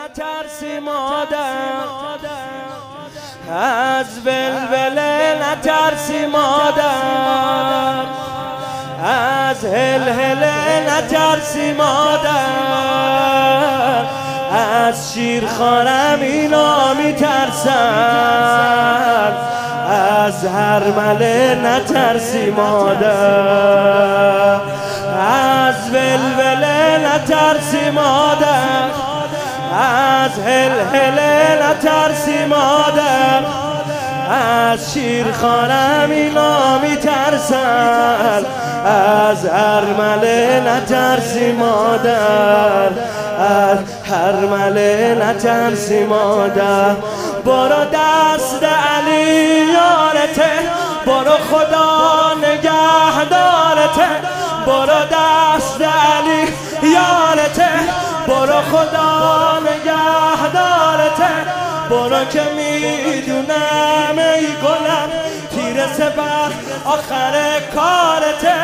نترسی مادر، از ولوله نترسی مادر، از هلهله نترسی مادر، از شیرخوارم اینا میترسن، از هرمله نترسی مادر، از ولوله نترسی مادر، از هلهله نترسی مادر، از شیرخوارم اینا میترسن، از هرمله نترسی مادر، از هرمله نترسی مادر. برو دست علی یارته، برو خدا نگهدارته، برو دست علی یارته، برو خدا نگهدارته، برو که میدونم ای گلم تیر سپر آخر کارته.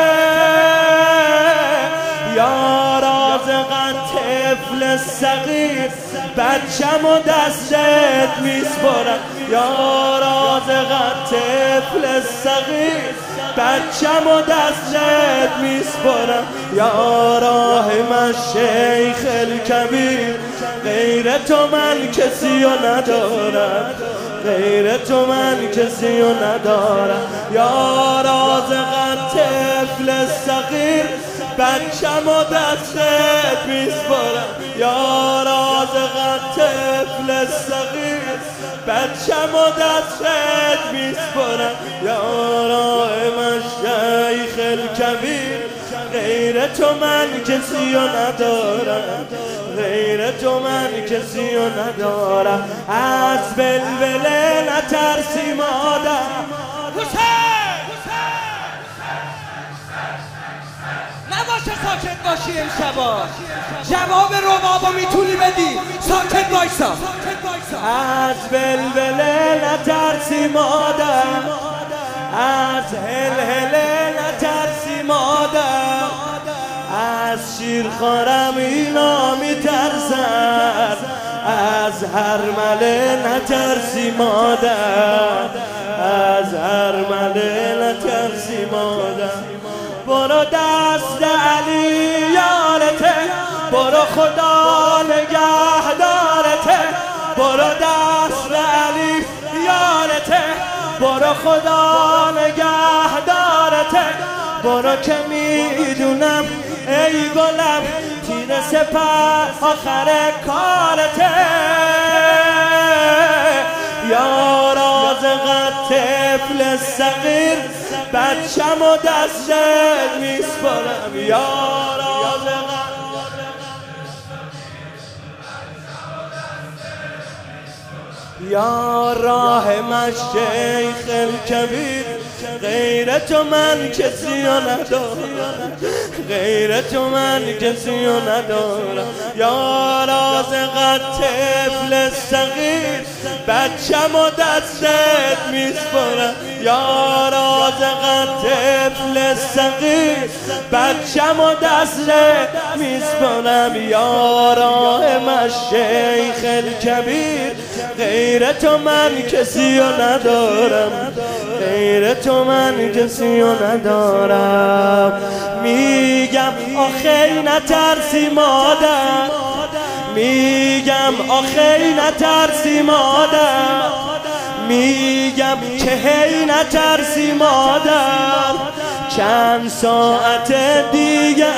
یا رازقا طفل صغیر بچم و دستت میسپرم، یا رازقا طفل صغیر بچم و دستت میسپرم، یا راحم شیخ الکبیر غیر تو من کسی و ندارم، غیر تو من کسی و ندارم. یا رازقا طفل صغیر بچم و دستت میسپرم، یا رازقا طفل صغیر بچم و دستت میسپرم، یا راحم شیخ الکبیر غیر تو من کسی و ندارم، غیر تو من کسی و ندارم. از ولوله نترسی مادر. نباشه ساکت باشی امشبا، جواب ربابو میتونی بدی، ساکت بایسا. از ولوله نترسی مادر، از هلهله نترسی مادر، از شیرخوارم اینا میترسن، از هرمله نترسی مادر، از هرمله نترسی مادر. برو دست علی یارته، برو خدا نگهدارته، برو دست علی یارته، برو خدا نگهدارته، برو که میدونم ای گلم تیر سپر آخر کارته. یا رازقا طفل صغیر بچم و دستت میسپرم، یا رازقا یا راحم شیخ الکبیر غیر تو من کسی و ندارم، غیر تو من کسی و ندارم. یا رازقا طفل صغیر بچم و دستت میسپرم، یا رازقا طفل صغیر بچم و دستت میسپرم، یا راحم شیخ الکبیر غیر تو من کسی و ندارم، غیر تو من کسی و ندارم. میگم آخی نترسی مادر، میگم آخی نترسی مادر، میگم که هی نترسی مادر، چند ساعت دیگه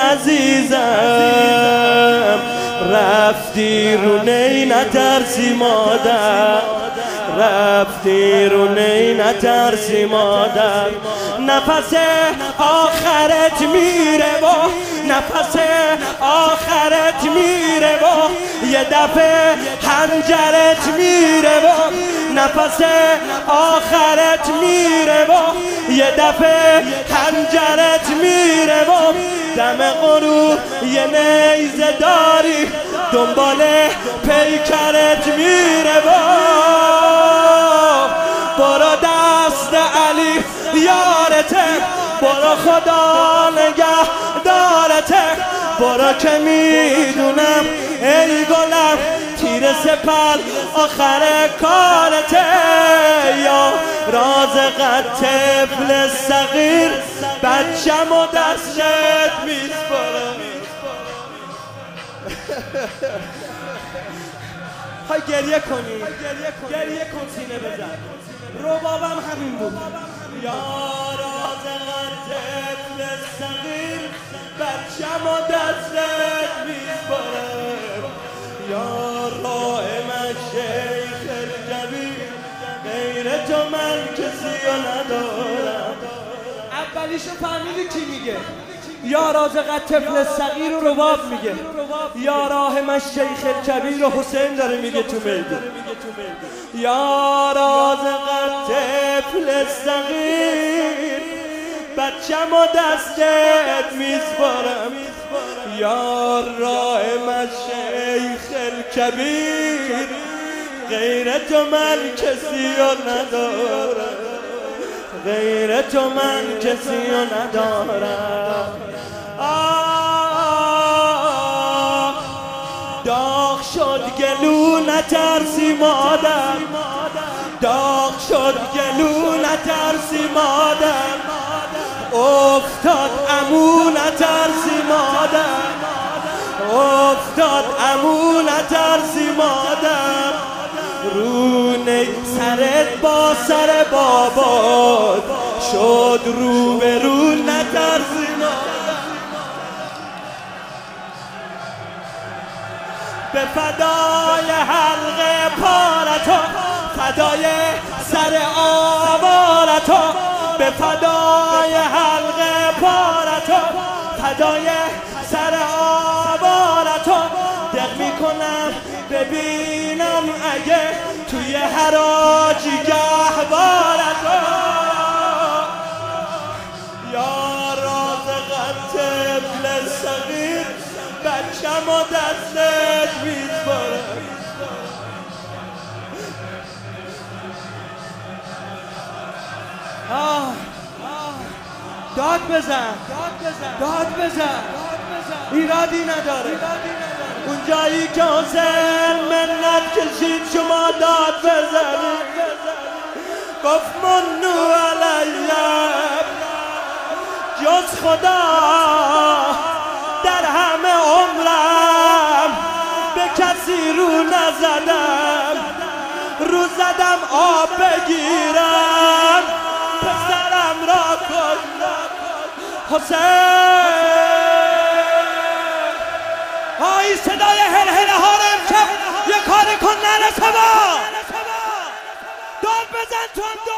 عزیزم رفتی رو نی نترسی مادر، رفتی رو نی نترسی مادر. نفس آخرت میره و نفس آخرت میره و یه دفعه حنجرت میره و نفس آخرت میره و یه دفعه حنجرت میره و دم غروب یه نیزه داری دنبال پیکرت میره و برو دست علی یارته، برو خدا نگهدارته، برو که میدونم ای گلم زیر سپر آخر کارته، یا رازق طفل صغیر بچم و دستت میسپارم. های گریه کنی، گریه کن، سینه بزن. ربابم همین بود. یا رازق طفل صغیر بچم و دستت میسپارم، یا رائم شیخ الکبیر غیر تو من کسی رو ندارم. اولیشو فهمیدی کی میگه؟ یا رازق طفل صغیر و رباب میگه، یا راحم شیخ الکبیر و حسین داره میگه تو میدون. یا رازق طفل صغیر بچم و دستت میسپارم، یا راحم شیخ الکبیر غیر تو من کسی رو ندارم، غیر تو من کسی رو ندارم. داغ شد گلو نترسی مادر، داغ شد گلو نترسی مادر، افتاد عمو نترسی مادر، افتاد عمو نترسی مادر، رونه سرت با سر بابات شد رو به رو نترسی مادر. به فدای حلق پارتو، فدای سر آوارتو، به فدای حلق پارتو، فدای سر آوارتو، دق میکنم ببینم اگه توی حراجی گهوارتو. یا رازق طفل صغیر بچم و دستت میسپارم. داد بزن، داد بزن، ایرادی نداره. اون جایی که حسین منت کشید شما داد بزنید، گفت منو علیم جز خدا در همه عمرم به کسی رو نزدم، رو زدم آب بگیرم پسرم را کشتم. حسین های صدای هلهله ها رو امشب یه کاری کن نرسه با داد بزن تو هم